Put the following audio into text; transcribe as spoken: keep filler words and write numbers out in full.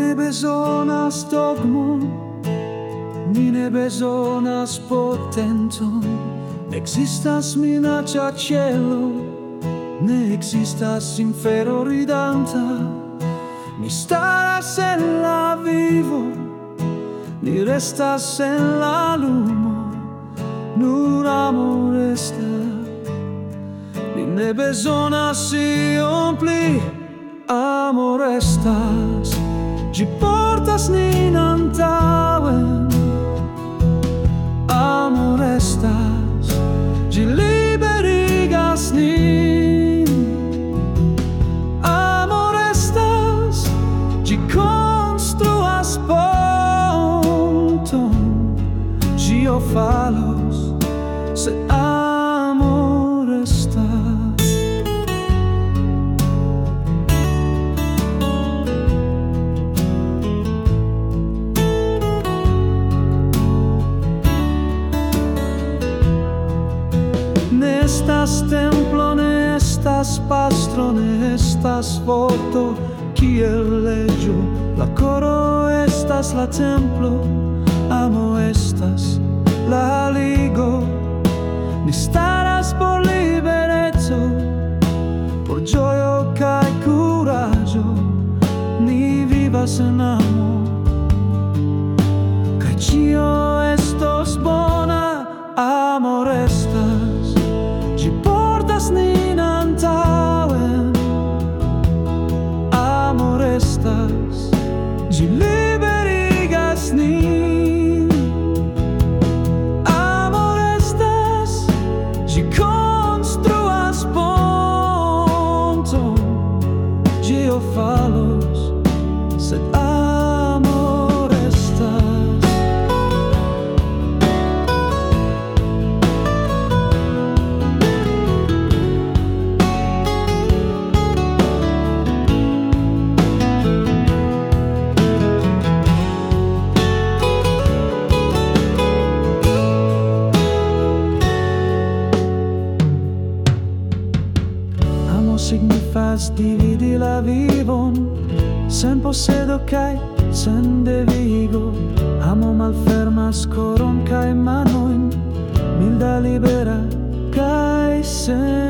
ne bezonas dogmon, ni ne bezonas potenton. Ne existas minacia cielo, ne existas infero ridanta. Ni staras en la vivo, ni restas en la lumo, nur amo resta. Ni ne bezonas iom pli, amo restas. Ĝi portas nin antaŭen, amo restas. Ĝi liberigas nin, amo restas. Ĝi konstruas ponton, ĉio falos, sed amo restas. Ne estas templo, ne estas pastro, ne estas forto kiel leĝo. La koro estas la templo, amo estas la ligo. Ni staras por libereco, por ĝojo kaj kuraĝo. Ni vivas en amo, kaj ĉio estos bona. Amo restas, ĝi portas nin antaŭen. Amo restas, ĝi liberigas nin. Amo restas, ĝi konstruas ponton. Ĉio falos, sed amo restas. Signifas dividi la vivon, sen posedo kaj sen devigo. Amo malfermas koron kaj manojn, milda libera kaj sen